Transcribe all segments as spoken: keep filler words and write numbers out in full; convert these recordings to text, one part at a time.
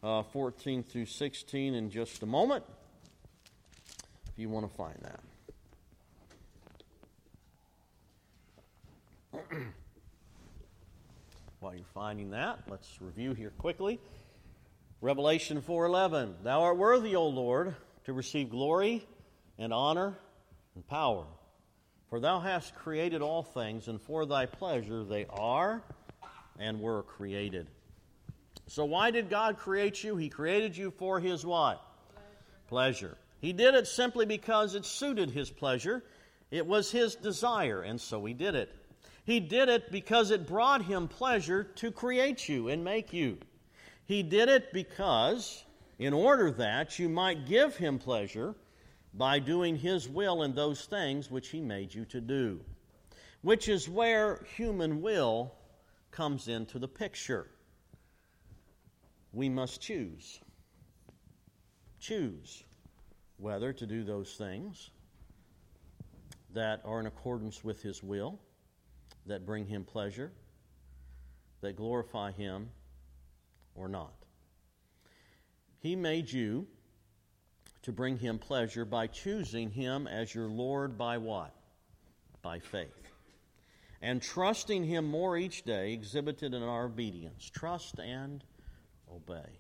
uh, fourteen through sixteen in just a moment, if you want to find that. While you're finding that, let's review here quickly. Revelation four eleven, Thou art worthy, O Lord, to receive glory and honor and power. For thou hast created all things, and for thy pleasure they are and were created. So why did God create you? He created you for His what? Pleasure. pleasure. He did it simply because it suited His pleasure. It was His desire, and so He did it. He did it because it brought Him pleasure to create you and make you. He did it because, in order that you might give Him pleasure by doing His will in those things which He made you to do, which is where human will comes into the picture. We must choose. Choose whether to do those things that are in accordance with His will, that bring Him pleasure, that glorify Him, or not. He made you to bring Him pleasure by choosing Him as your Lord by what? By faith. And trusting Him more each day, exhibited in our obedience. Trust and obey.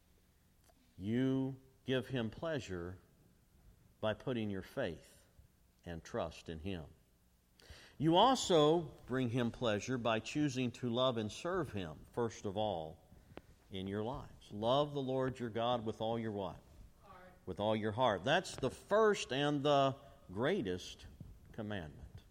You give Him pleasure by putting your faith and trust in Him. You also bring Him pleasure by choosing to love and serve Him, first of all, in your lives. Love the Lord your God with all your what? Heart. With all your heart. That's the first and the greatest commandment.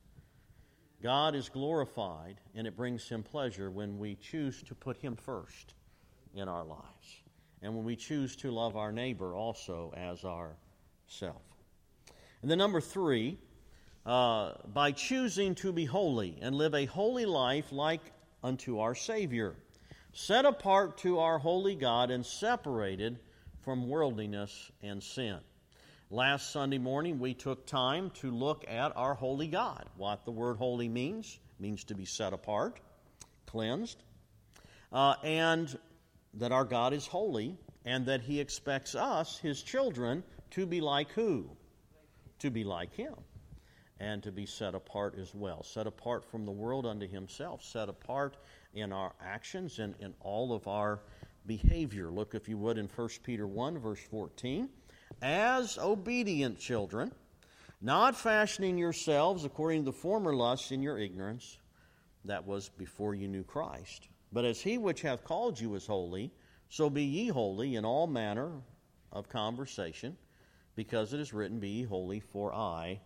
God is glorified, and it brings Him pleasure when we choose to put Him first in our lives, and when we choose to love our neighbor also as ourself. And then number three, uh, by choosing to be holy and live a holy life like unto our Savior, set apart to our holy God and separated from worldliness and sin. Last Sunday morning, we took time to look at our holy God. What the word holy means. It means to be set apart, cleansed, uh, and that our God is holy, and that He expects us, His children, to be like who? To be like Him, and to be set apart as well. Set apart from the world unto Himself. Set apart in our actions and in all of our behavior. Look, if you would, in First Peter one, verse fourteen. As obedient children, not fashioning yourselves according to the former lusts in your ignorance, that was before you knew Christ. But as He which hath called you is holy, so be ye holy in all manner of conversation, because it is written, Be ye holy, for I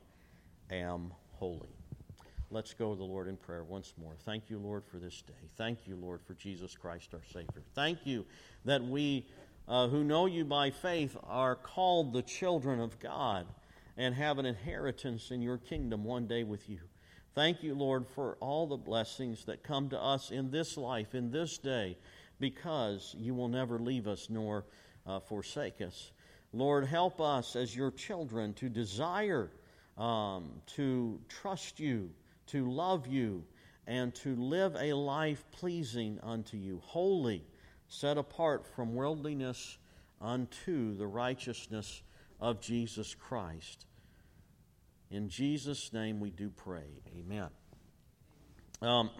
am holy. Let's go to the Lord in prayer once more. Thank you, Lord, for this day. Thank you, Lord, for Jesus Christ, our Savior. Thank you that we uh, who know you by faith are called the children of God and have an inheritance in your kingdom one day with you. Thank you, Lord, for all the blessings that come to us in this life, in this day, because you will never leave us nor uh, forsake us. Lord, help us as your children to desire um, to trust you, to love you, and to live a life pleasing unto you, holy, set apart from worldliness unto the righteousness of Jesus Christ. In Jesus' name we do pray. Amen. Um,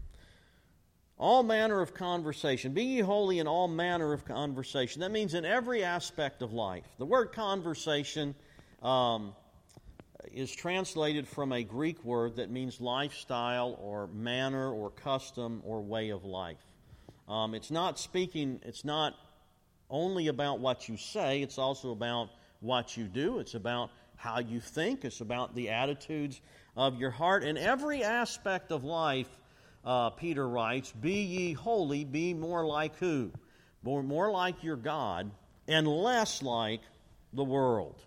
all manner of conversation. Be ye holy in all manner of conversation. That means in every aspect of life. The word conversation um, is translated from a Greek word that means lifestyle or manner or custom or way of life. Um, it's not speaking, it's not only about what you say, it's also about what you do. It's about how you think. It's about the attitudes of your heart. In every aspect of life, uh, Peter writes, Be ye holy, be more like who? More, more like your God, and less like the world.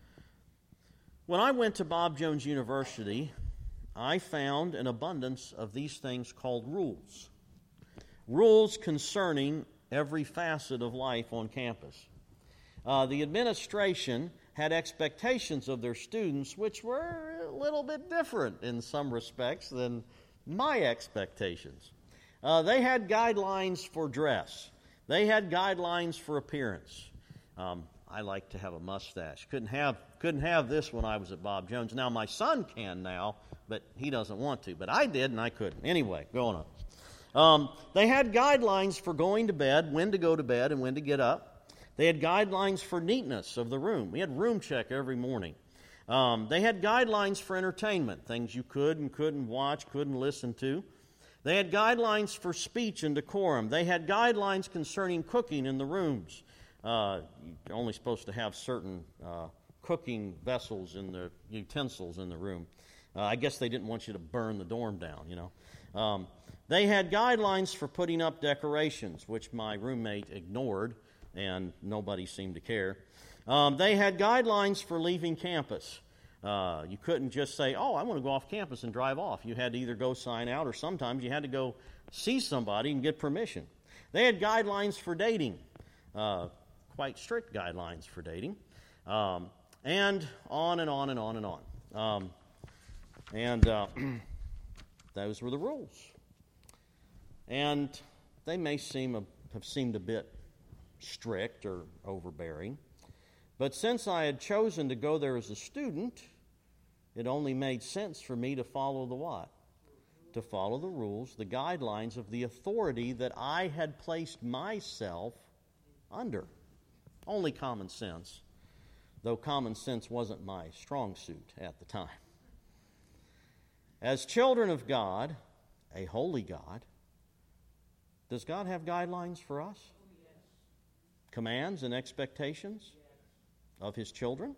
When I went to Bob Jones University, I found an abundance of these things called rules. Rules concerning every facet of life on campus. Uh, the administration had expectations of their students which were a little bit different in some respects than my expectations. Uh, they had guidelines for dress. They had guidelines for appearance. Um, I like to have a mustache. Couldn't have couldn't have this when I was at Bob Jones. Now my son can now, but he doesn't want to. But I did, and I couldn't. Anyway, going on. Um, they had guidelines for going to bed, when to go to bed, and when to get up. They had guidelines for neatness of the room. We had room check every morning. Um, they had guidelines for entertainment, things you could and couldn't watch, couldn't listen to. They had guidelines for speech and decorum. They had guidelines concerning cooking in the rooms. Uh, you're only supposed to have certain uh, cooking vessels in the utensils in the room. Uh, I guess they didn't want you to burn the dorm down, you know. Um, they had guidelines for putting up decorations, which my roommate ignored, and nobody seemed to care. Um, they had guidelines for leaving campus. Uh, you couldn't just say, oh, I want to go off campus and drive off. You had to either go sign out, or sometimes you had to go see somebody and get permission. They had guidelines for dating. Uh, quite strict guidelines for dating, um, and on and on and on and on. Um, and uh, those were the rules. And they may seem a, have seemed a bit strict or overbearing, but since I had chosen to go there as a student, it only made sense for me to follow the what? To follow the rules, the guidelines of the authority that I had placed myself under. Only common sense, though common sense wasn't my strong suit at the time. As children of God, a holy God, does God have guidelines for us? Commands and expectations of His children?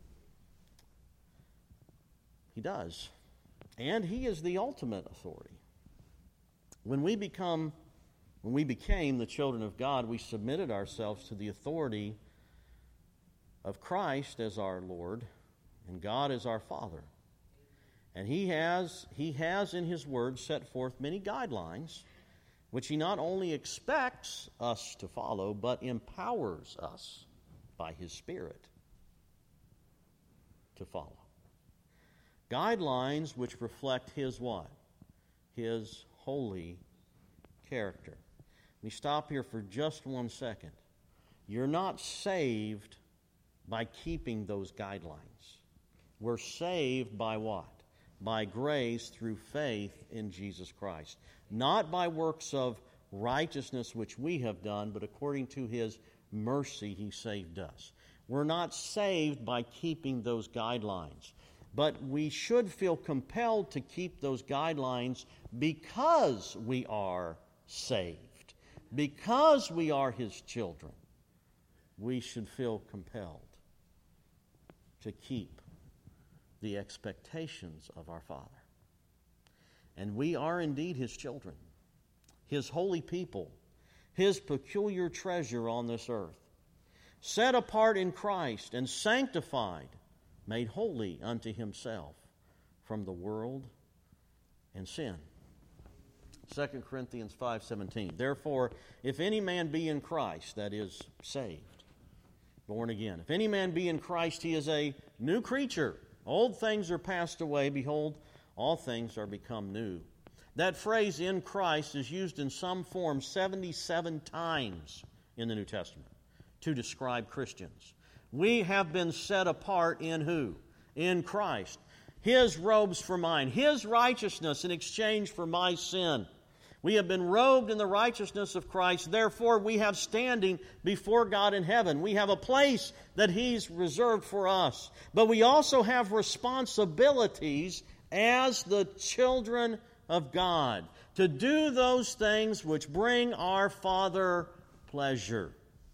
He does. And He is the ultimate authority. When we become When we became the children of God, we submitted ourselves to the authority of Christ as our Lord and God as our Father. And He has, He has in His Word set forth many guidelines which He not only expects us to follow, but empowers us by His Spirit to follow. Guidelines which reflect His what? His holy character. Let me stop here for just one second. You're not saved by keeping those guidelines. We're saved by what? By grace through faith in Jesus Christ. Not by works of righteousness which we have done, but according to His mercy He saved us. We're not saved by keeping those guidelines, but we should feel compelled to keep those guidelines because we are saved. Because we are His children, we should feel compelled to keep the expectations of our Father. And we are indeed His children, His holy people, His peculiar treasure on this earth, set apart in Christ and sanctified, made holy unto Himself from the world and sin. Second Corinthians five seventeen. Therefore, if any man be in Christ, that is, saved, born again. If any man be in Christ, he is a new creature. Old things are passed away. Behold, all things are become new. That phrase, in Christ, is used in some form seventy-seven times in the New Testament to describe Christians. We have been set apart in who? In Christ. His robes for mine. His righteousness in exchange for my sin. We have been robed in the righteousness of Christ. Therefore, we have standing before God in heaven. We have a place that He's reserved for us. But we also have responsibilities as the children of God to do those things which bring our Father pleasure.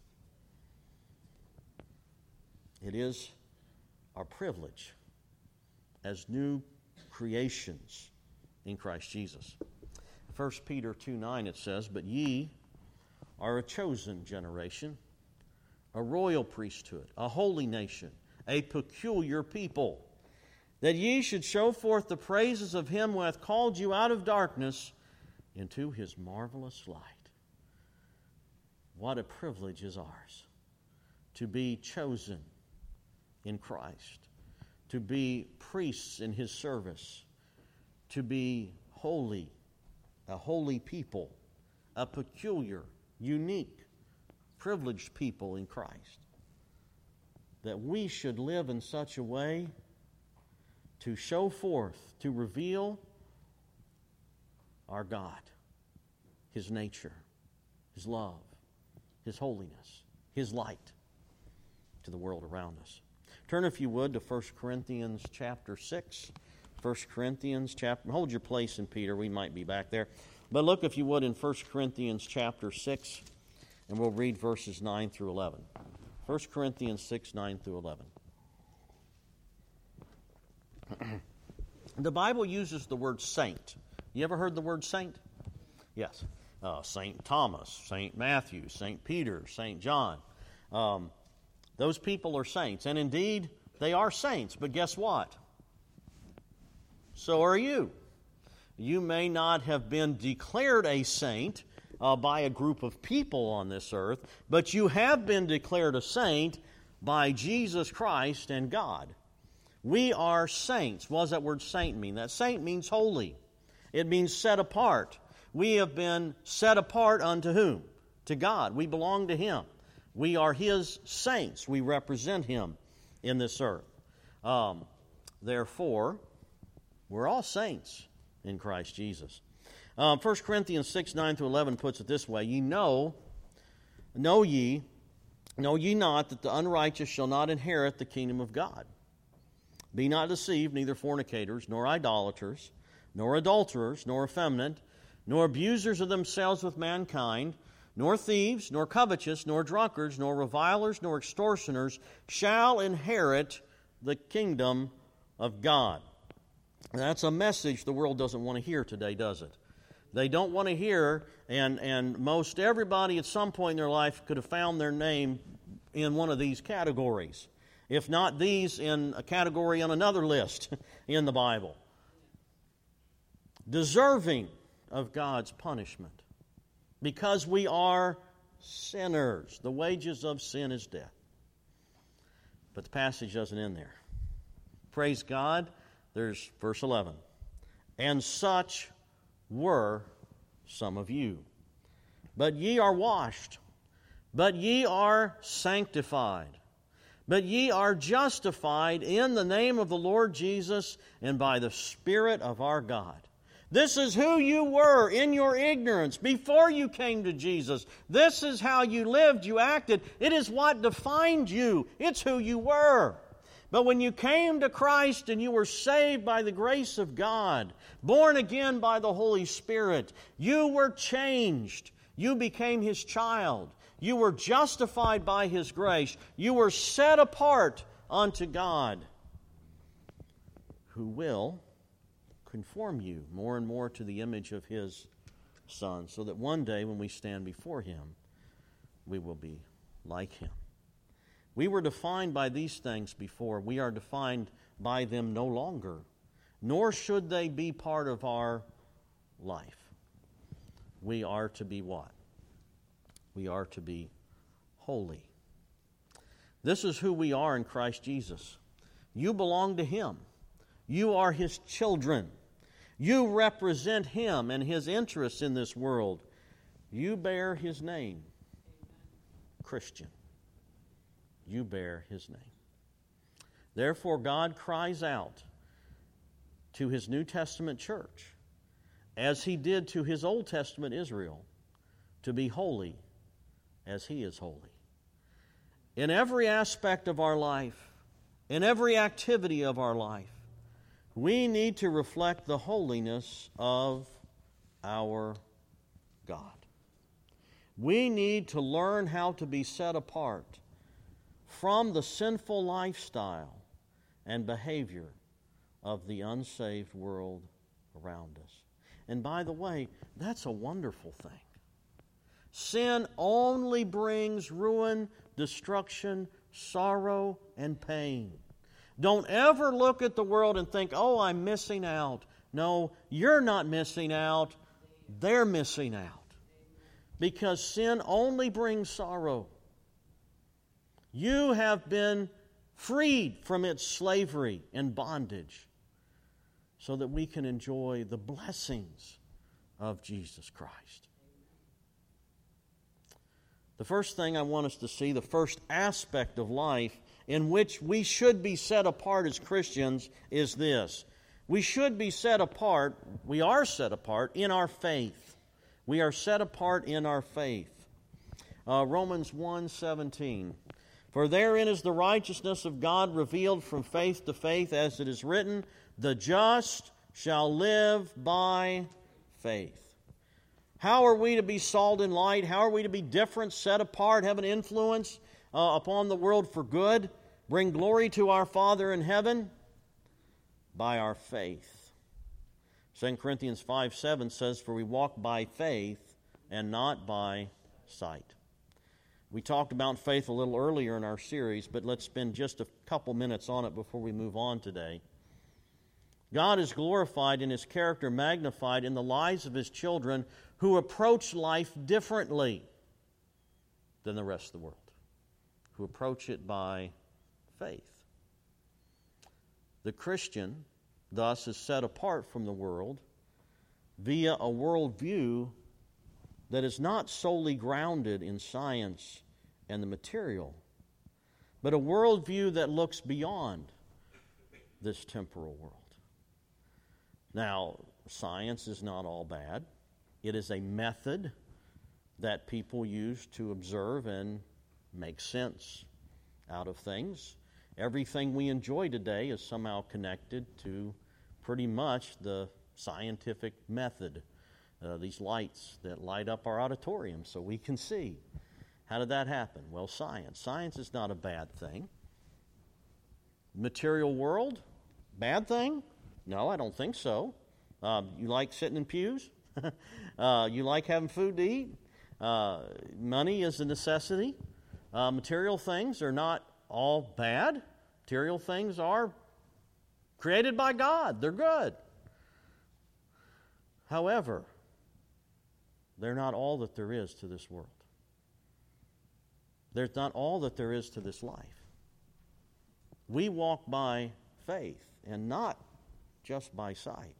It is our privilege as new creations in Christ Jesus. First Peter two nine, it says, but ye are a chosen generation, a royal priesthood, a holy nation, a peculiar people, that ye should show forth the praises of Him who hath called you out of darkness into His marvelous light. What a privilege is ours to be chosen in Christ, to be priests in His service, to be holy, a holy people, a peculiar, unique, privileged people in Christ, that we should live in such a way to show forth, to reveal our God, His nature, His love, His holiness, His light to the world around us. Turn, if you would, to First Corinthians chapter six. First Corinthians chapter... Hold your place in Peter. We might be back there. But look, if you would, in First Corinthians chapter six, and we'll read verses nine through eleven. First Corinthians six, nine through eleven. The Bible uses the word saint. You ever heard the word saint? Yes. Uh, Saint Thomas, Saint Matthew, Saint Peter, Saint John. Um, those people are saints. And indeed, they are saints. But guess what? So are you. You may not have been declared a saint uh, by a group of people on this earth, but you have been declared a saint by Jesus Christ and God. We are saints. What does that word saint mean? That saint means holy. It means set apart. We have been set apart unto whom? To God. We belong to Him. We are His saints. We represent Him in this earth. Um, therefore, we're all saints in Christ Jesus. Uh, First Corinthians six, nine through eleven puts it this way. Ye know, know ye, know ye not that the unrighteous shall not inherit the kingdom of God. Be not deceived, neither fornicators, nor idolaters, nor adulterers, nor effeminate, nor abusers of themselves with mankind, nor thieves, nor covetous, nor drunkards, nor revilers, nor extortioners shall inherit the kingdom of God. That's a message the world doesn't want to hear today, does it? They don't want to hear, and, and most everybody at some point in their life could have found their name in one of these categories. If not these, in a category on another list in the Bible. Deserving of God's punishment. Because we are sinners. The wages of sin is death. But the passage doesn't end there. Praise God. There's verse eleven. And such were some of you. But ye are washed. But ye are sanctified. But ye are justified in the name of the Lord Jesus and by the Spirit of our God. This is who you were in your ignorance before you came to Jesus. This is how you lived, you acted. It is what defined you. It's who you were. But when you came to Christ and you were saved by the grace of God, born again by the Holy Spirit, you were changed. You became His child. You were justified by His grace. You were set apart unto God, who will conform you more and more to the image of His Son, so that one day when we stand before Him, we will be like Him. We were defined by these things before. We are defined by them no longer, nor should they be part of our life. We are to be what? We are to be holy. This is who we are in Christ Jesus. You belong to Him. You are His children. You represent Him and His interests in this world. You bear His name, Christian. You bear His name. Therefore, God cries out to His New Testament church, as He did to His Old Testament Israel, to be holy as He is holy. In every aspect of our life, in every activity of our life, we need to reflect the holiness of our God. We need to learn how to be set apart from the sinful lifestyle and behavior of the unsaved world around us. And by the way, that's a wonderful thing. Sin only brings ruin, destruction, sorrow, and pain. Don't ever look at the world and think, oh, I'm missing out. No, you're not missing out. They're missing out. Because sin only brings sorrow. You have been freed from its slavery and bondage so that we can enjoy the blessings of Jesus Christ. The first thing I want us to see, the first aspect of life in which we should be set apart as Christians is this. We should be set apart, we are set apart in our faith. We are set apart in our faith. Uh, Romans one seventeen. For therein is the righteousness of God revealed from faith to faith, as it is written, the just shall live by faith. How are we to be salt and light? How are we to be different, set apart, have an influence uh, upon the world for good, bring glory to our Father in heaven? By our faith. Second Corinthians five seven says, for we walk by faith and not by sight. We talked about faith a little earlier in our series, but let's spend just a couple minutes on it before we move on today. God is glorified and His character magnified in the lives of His children who approach life differently than the rest of the world, who approach it by faith. The Christian, thus, is set apart from the world via a worldview that is not solely grounded in science and the material, but a worldview that looks beyond this temporal world. Now, science is not all bad. It is a method that people use to observe and make sense out of things. Everything we enjoy today is somehow connected to pretty much the scientific method. Uh, these lights that light up our auditorium so we can see. How did that happen? Well, science. Science is not a bad thing. Material world? Bad thing? No, I don't think so. Uh, you like sitting in pews? uh, you like having food to eat? Uh, money is a necessity. Uh, material things are not all bad. Material things are created by God. They're good. However, they're not all that there is to this world. They're not all that there is to this life. We walk by faith and not just by sight.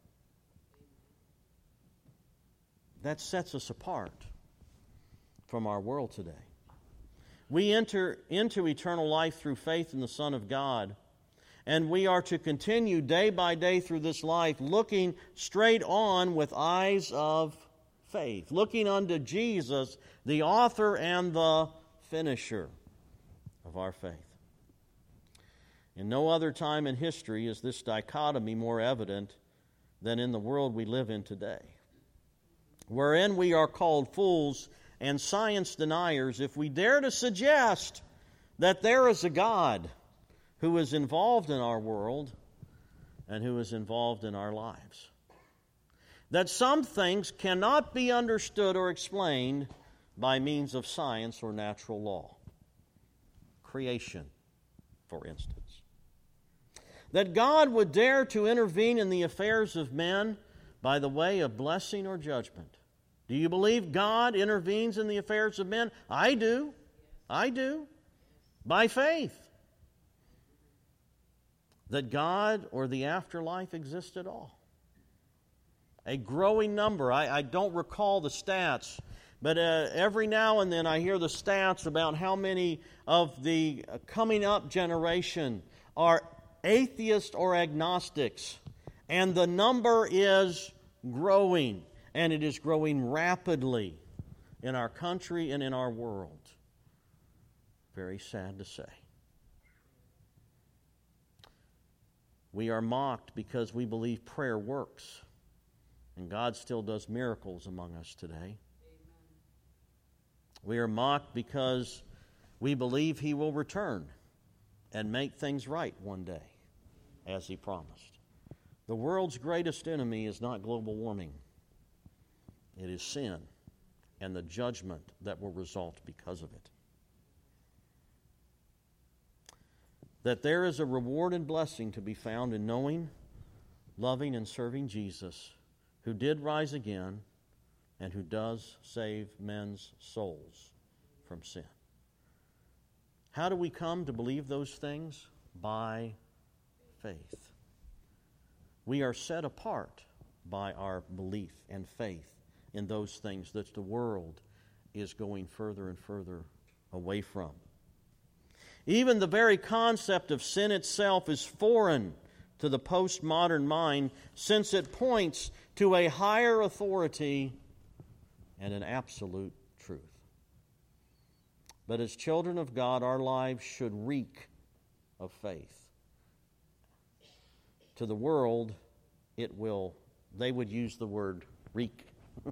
That sets us apart from our world today. We enter into eternal life through faith in the Son of God, and we are to continue day by day through this life looking straight on with eyes of faith, looking unto Jesus, the author and the finisher of our faith. In no other time in history is this dichotomy more evident than in the world we live in today, wherein we are called fools and science deniers if we dare to suggest that there is a God who is involved in our world and who is involved in our lives. That some things cannot be understood or explained by means of science or natural law. Creation, for instance. That God would dare to intervene in the affairs of men by the way of blessing or judgment. Do you believe God intervenes in the affairs of men? I do. I do. By faith. That God or the afterlife exists at all. A growing number. I, I don't recall the stats, but uh, every now and then I hear the stats about how many of the coming up generation are atheists or agnostics. And the number is growing, and it is growing rapidly in our country and in our world. Very sad to say. We are mocked because we believe prayer works. And God still does miracles among us today. Amen. We are mocked because we believe He will return and make things right one day, as He promised. The world's greatest enemy is not global warming. It is sin and the judgment that will result because of it. That there is a reward and blessing to be found in knowing, loving, and serving Jesus, who did rise again and who does save men's souls from sin. How do we come to believe those things? By faith. We are set apart by our belief and faith in those things that the world is going further and further away from. Even the very concept of sin itself is foreign to the postmodern mind, since it points to a higher authority and an absolute truth. But as children of God, our lives should reek of faith. To the world, it will, they would use the word reek.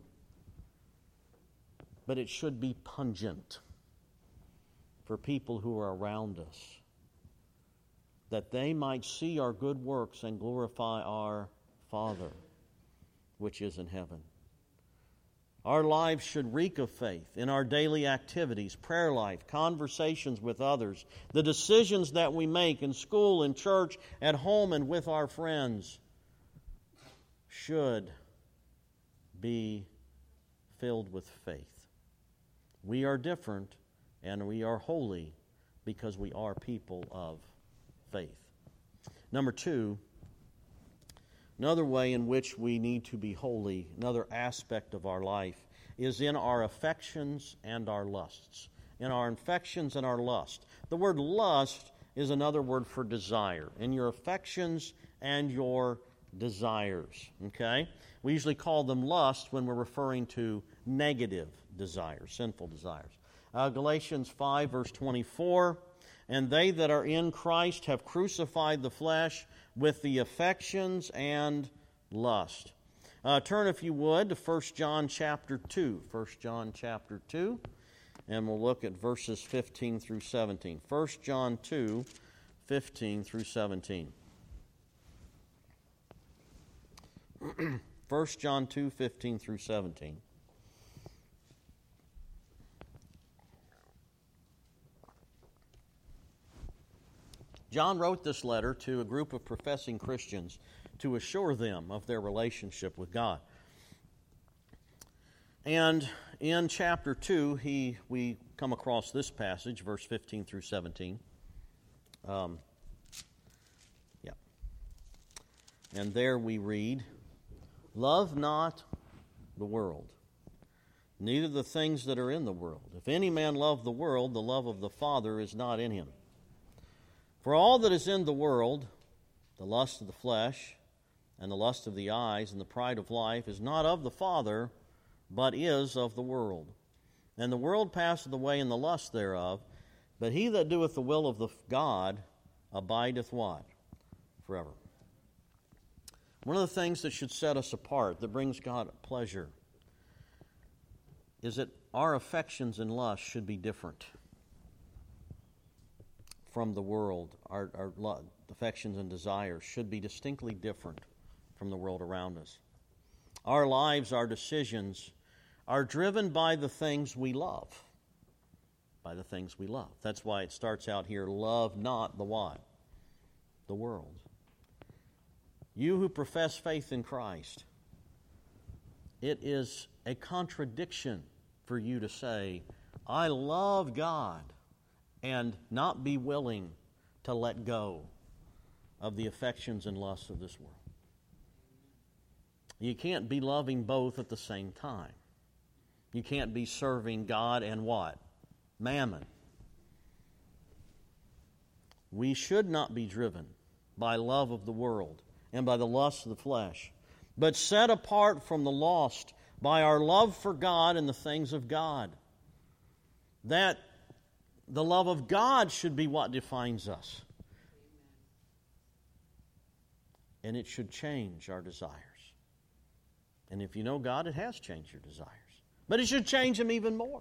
But it should be pungent for people who are around us, that they might see our good works and glorify our Father, which is in heaven. Our lives should reek of faith in our daily activities, prayer life, conversations with others, the decisions that we make in school, in church, at home, and with our friends should be filled with faith. We are different and we are holy because we are people of faith. Number two, another way in which we need to be holy, another aspect of our life, is in our affections and our lusts. In our affections and our lust. The word lust is another word for desire. In your affections and your desires. Okay? We usually call them lust when we're referring to negative desires, sinful desires. Uh, Galatians five, verse twenty-four, and they that are in Christ have crucified the flesh with the affections and lust. Uh, turn, if you would, to First John chapter two. First John chapter two, and we'll look at verses fifteen through seventeen. First John two, fifteen through seventeen. First John two, fifteen through seventeen. John wrote this letter to a group of professing Christians to assure them of their relationship with God. And in chapter two, he we come across this passage, verse fifteen through seventeen. Um, yeah. And there we read, "Love not the world, neither the things that are in the world. If any man love the world, the love of the Father is not in him. For all that is in the world, the lust of the flesh, and the lust of the eyes, and the pride of life, is not of the Father, but is of the world. And the world passeth away in the lust thereof, but he that doeth the will of the God abideth what? Forever." One of the things that should set us apart, that brings God pleasure, is that our affections and lusts should be different from the world. Our, our affections and desires should be distinctly different from the world around us. Our lives, our decisions, are driven by the things we love. By the things we love. That's why it starts out here, love not the what? The world. You who profess faith in Christ, it is a contradiction for you to say, I love God, and not be willing to let go of the affections and lusts of this world. You can't be loving both at the same time. You can't be serving God and what? Mammon. We should not be driven by love of the world and by the lust of the flesh, but set apart from the lost by our love for God and the things of God. That the love of God should be what defines us. And it should change our desires. And if you know God, it has changed your desires. But it should change them even more.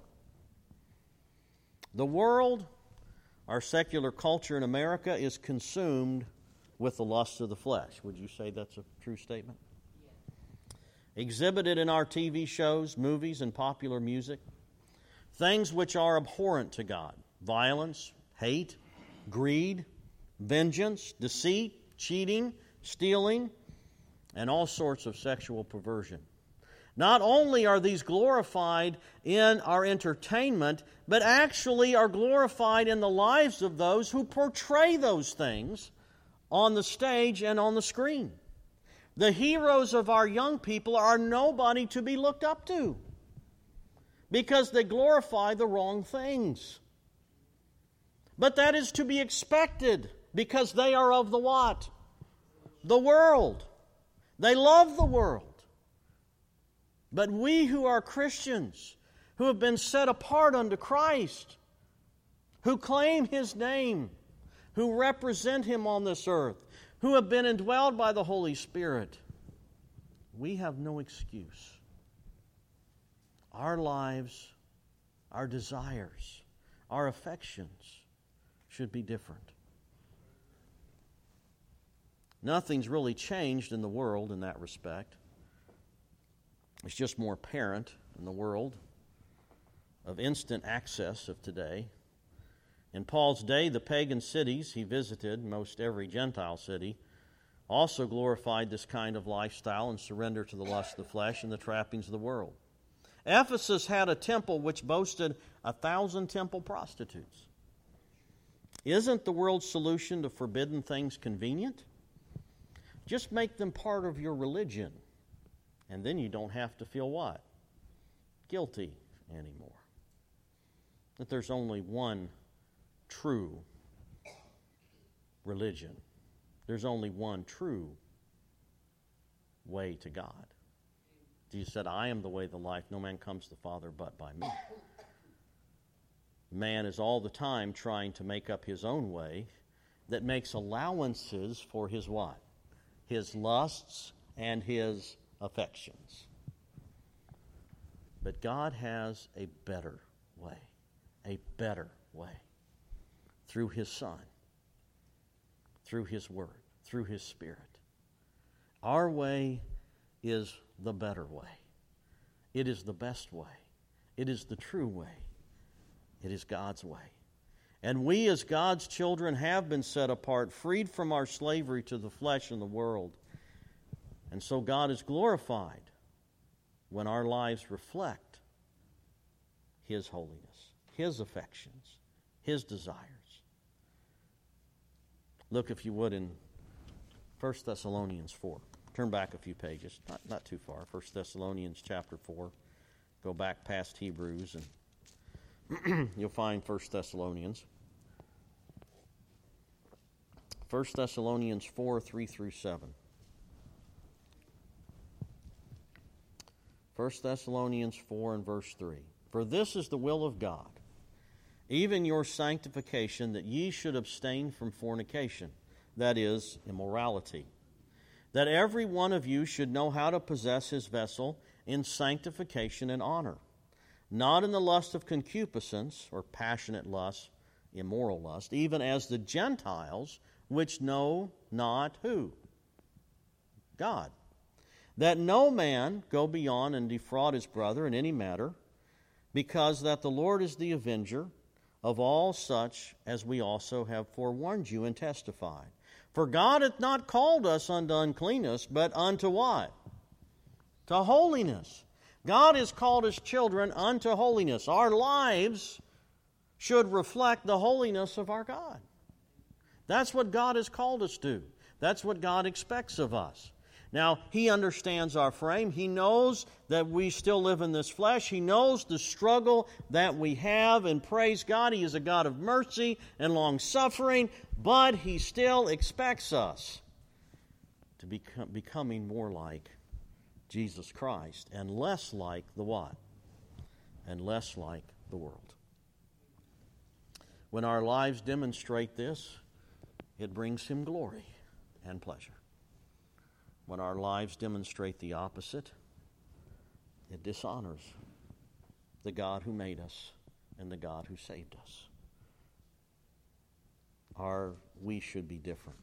The world, our secular culture in America, is consumed with the lust of the flesh. Would you say that's a true statement? Yes. Exhibited in our T V shows, movies, and popular music. Things which are abhorrent to God. Violence, hate, greed, vengeance, deceit, cheating, stealing, and all sorts of sexual perversion. Not only are these glorified in our entertainment, but actually are glorified in the lives of those who portray those things on the stage and on the screen. The heroes of our young people are nobody to be looked up to because they glorify the wrong things. But that is to be expected because they are of the what? The world. They love the world. But we who are Christians, who have been set apart unto Christ, who claim His name, who represent Him on this earth, who have been indwelled by the Holy Spirit, we have no excuse. Our lives, our desires, our affections should be different. Nothing's really changed in the world in that respect. It's just more apparent in the world of instant access of today. In Paul's day, the pagan cities he visited, most every Gentile city, also glorified this kind of lifestyle and surrender to the lust of the flesh and the trappings of the world. Ephesus had a temple which boasted a thousand temple prostitutes. Isn't the world's solution to forbidden things convenient? Just make them part of your religion, and then you don't have to feel what? Guilty anymore. That there's only one true religion. There's only one true way to God. Jesus said, I am the way, the life. No man comes to the Father but by me. Man is all the time trying to make up his own way that makes allowances for his what? His lusts and his affections. But God has a better way. A better way. Through His Son. Through His Word. Through His Spirit. Our way is the better way. It is the best way. It is the true way. It is God's way. And we as God's children have been set apart, freed from our slavery to the flesh and the world. And so God is glorified when our lives reflect His holiness, His affections, His desires. Look, if you would, in First Thessalonians four. Turn back a few pages, not, not too far. First Thessalonians chapter four. Go back past Hebrews and you'll find First Thessalonians. First Thessalonians four, three through seven. First Thessalonians four and verse three. For this is the will of God, even your sanctification, that ye should abstain from fornication, that is, immorality. That every one of you should know how to possess his vessel in sanctification and honor, not in the lust of concupiscence, or passionate lust, immoral lust, even as the Gentiles, which know not who? God. That no man go beyond and defraud his brother in any matter, because that the Lord is the avenger of all such, as we also have forewarned you and testified. For God hath not called us unto uncleanness, but unto what? To holiness. God has called His children unto holiness. Our lives should reflect the holiness of our God. That's what God has called us to. That's what God expects of us. Now, He understands our frame. He knows that we still live in this flesh. He knows the struggle that we have. And praise God, He is a God of mercy and long-suffering. But He still expects us to be becoming more like Jesus Christ and less like the what? And less like the world. When our lives demonstrate this, it brings Him glory and pleasure. When our lives demonstrate the opposite, it dishonors the God who made us and the God who saved us. Our, we should be different.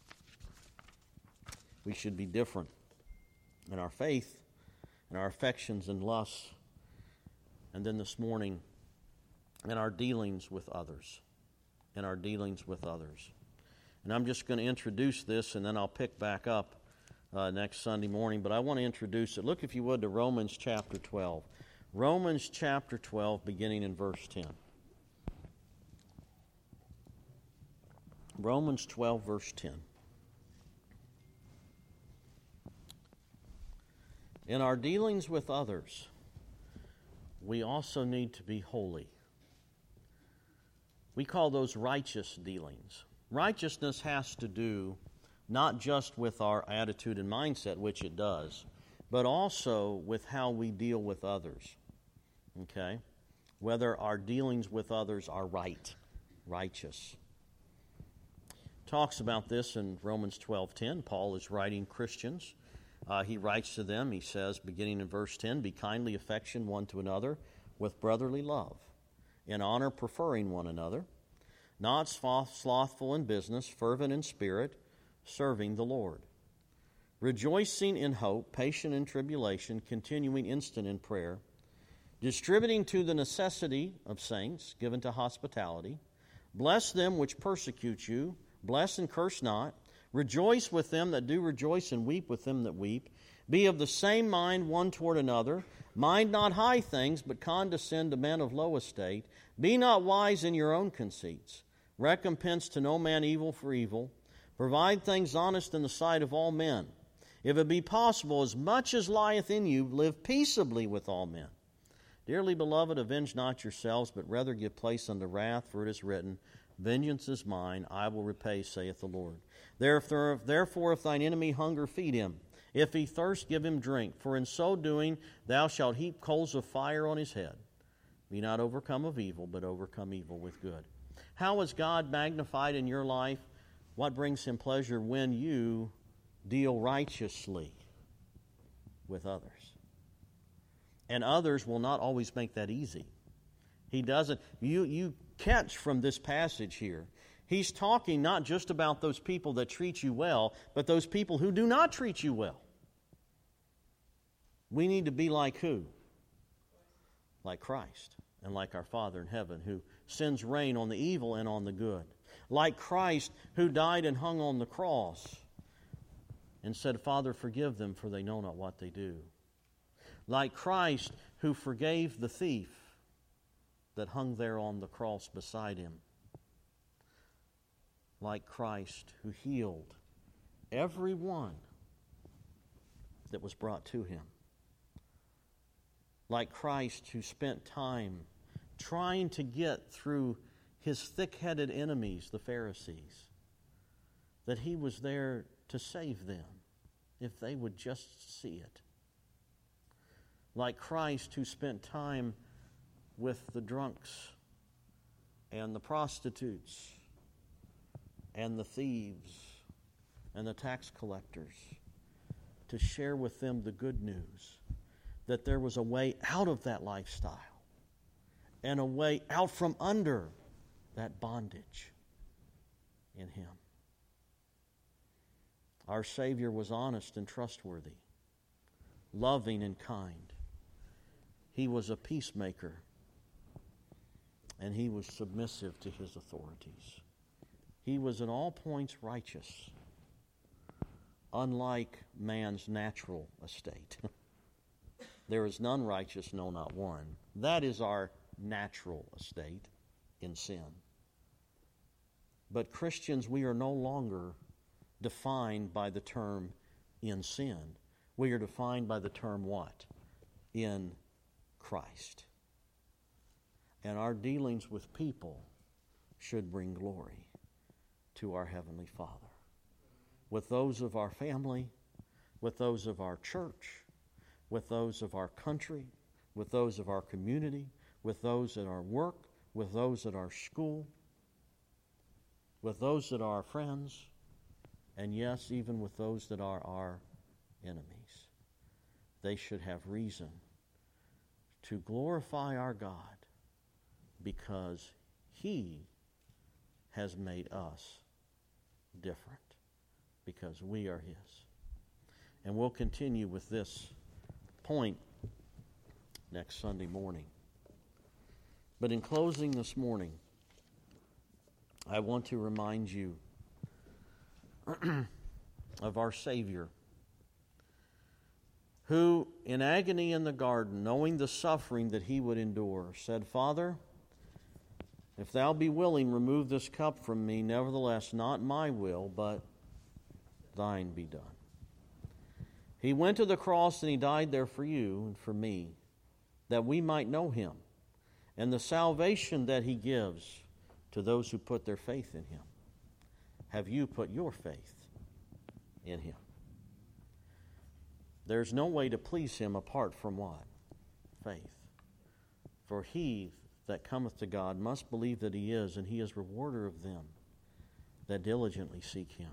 We should be different in our faith, in our affections and lusts, and then this morning in our dealings with others. In our dealings with others. And I'm just going to introduce this, and then I'll pick back up Uh, next Sunday morning, but I want to introduce it. Look, if you would, to Romans chapter twelve. Romans chapter twelve, beginning in verse ten. Romans twelve, verse ten. In our dealings with others, we also need to be holy. We call those righteous dealings. Righteousness has to do not just with our attitude and mindset, which it does, but also with how we deal with others. Okay? Whether our dealings with others are right, righteous. Talks about this in Romans twelve ten. Paul is writing Christians. Uh, he writes to them, he says, beginning in verse ten, "Be kindly affection one to another with brotherly love, in honor preferring one another, not slothful in business, fervent in spirit, serving the Lord, rejoicing in hope, patient in tribulation, continuing instant in prayer, distributing to the necessity of saints, given to hospitality. Bless them which persecute you, bless and curse not. Rejoice with them that do rejoice, and weep with them that weep. Be of the same mind one toward another. Mind not high things, but condescend to men of low estate. Be not wise in your own conceits. Recompense to no man evil for evil. Provide things honest in the sight of all men. If it be possible, as much as lieth in you, live peaceably with all men. Dearly beloved, avenge not yourselves, but rather give place unto wrath, for it is written, Vengeance is mine, I will repay, saith the Lord. Therefore, therefore, if thine enemy hunger, feed him. If he thirst, give him drink. For in so doing, thou shalt heap coals of fire on his head. Be not overcome of evil, but overcome evil with good." How is God magnified in your life? What brings him pleasure? When you deal righteously with others. And others will not always make that easy. He doesn't. You, you catch from this passage here, he's talking not just about those people that treat you well, but those people who do not treat you well. We need to be like who? Like Christ and like our Father in heaven, who sends rain on the evil and on the good. Like Christ, who died and hung on the cross and said, "Father, forgive them, for they know not what they do." Like Christ, who forgave the thief that hung there on the cross beside him. Like Christ, who healed every one that was brought to him. Like Christ, who spent time trying to get through his thick-headed enemies, the Pharisees, that he was there to save them if they would just see it. Like Christ, who spent time with the drunks and the prostitutes and the thieves and the tax collectors, to share with them the good news that there was a way out of that lifestyle and a way out from under that bondage in him. Our Savior was honest and trustworthy, loving and kind. He was a peacemaker, and he was submissive to his authorities. He was in all points righteous, unlike man's natural estate. There is none righteous, no, not one. That is our natural estate in sin. But Christians, we are no longer defined by the term in sin. We are defined by the term what? In Christ. And our dealings with people should bring glory to our Heavenly Father. With those of our family, with those of our church, with those of our country, with those of our community, with those at our work, with those at our school, with those that are our friends, and yes, even with those that are our enemies. They should have reason to glorify our God because He has made us different, because we are His. And we'll continue with this point next Sunday morning. But in closing this morning, I want to remind you of our Savior, who in agony in the garden, knowing the suffering that He would endure, said, "Father, if Thou be willing, remove this cup from me. Nevertheless, not my will, but Thine be done." He went to the cross and He died there for you and for me, that we might know Him and the salvation that He gives to those who put their faith in Him. Have you put your faith in Him? There's no way to please Him apart from what? Faith. For he that cometh to God must believe that He is, and He is rewarder of them that diligently seek Him.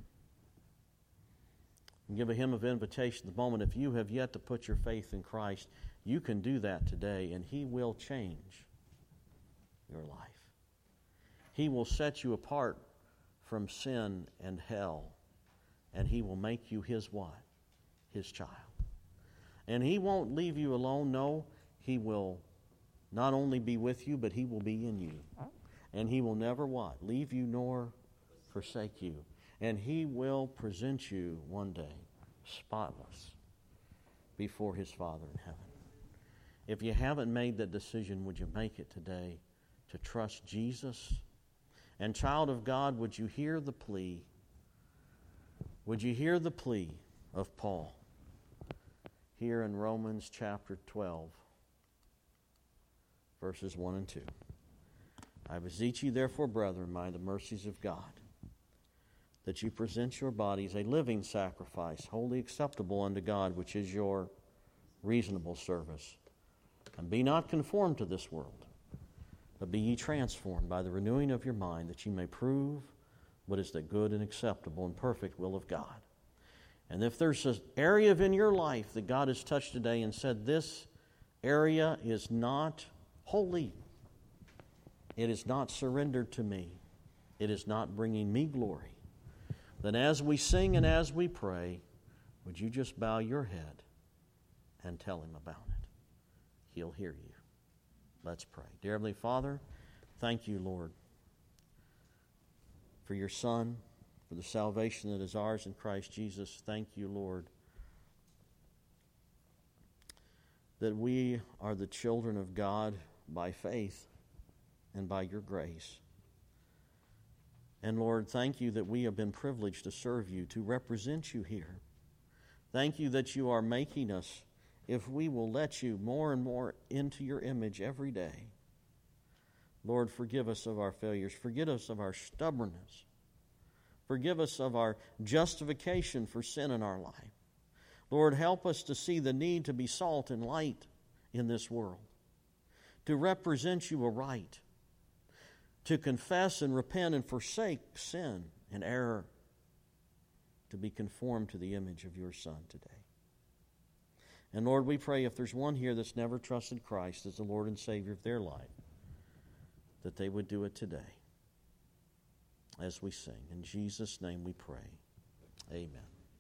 And give a hymn of invitation at the moment. If you have yet to put your faith in Christ, you can do that today, and He will change your life. He will set you apart from sin and hell, and He will make you His what? His child. And He won't leave you alone. No, He will not only be with you, but He will be in you. And He will never what? Leave you nor forsake you. And He will present you one day spotless before His Father in heaven. If you haven't made that decision, would you make it today to trust Jesus? And child of God, would you hear the plea? Would you hear the plea of Paul here in Romans chapter twelve, verses one and two? I beseech you, therefore, brethren, by the mercies of God, that you present your bodies a living sacrifice, wholly acceptable unto God, which is your reasonable service. And be not conformed to this world, but be ye transformed by the renewing of your mind, that ye may prove what is the good and acceptable and perfect will of God. And if there's an area in your life that God has touched today and said, this area is not holy, it is not surrendered to me, it is not bringing me glory, then as we sing and as we pray, would you just bow your head and tell Him about it? He'll hear you. Let's pray. Dear Heavenly Father, thank you, Lord, for your Son, for the salvation that is ours in Christ Jesus. Thank you, Lord, that we are the children of God by faith and by your grace. And Lord, thank you that we have been privileged to serve you, to represent you here. Thank you that you are making us, if we will let you, more and more into your image every day. Lord, forgive us of our failures. Forgive us of our stubbornness. Forgive us of our justification for sin in our life. Lord, help us to see the need to be salt and light in this world, to represent you aright, to confess and repent and forsake sin and error, to be conformed to the image of your Son today. And Lord, we pray if there's one here that's never trusted Christ as the Lord and Savior of their life, that they would do it today as we sing. In Jesus' name we pray. Amen.